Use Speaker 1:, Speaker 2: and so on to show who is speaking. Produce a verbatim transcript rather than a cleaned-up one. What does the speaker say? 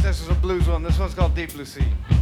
Speaker 1: This is a blues one. This one's called Deep Blue Sea.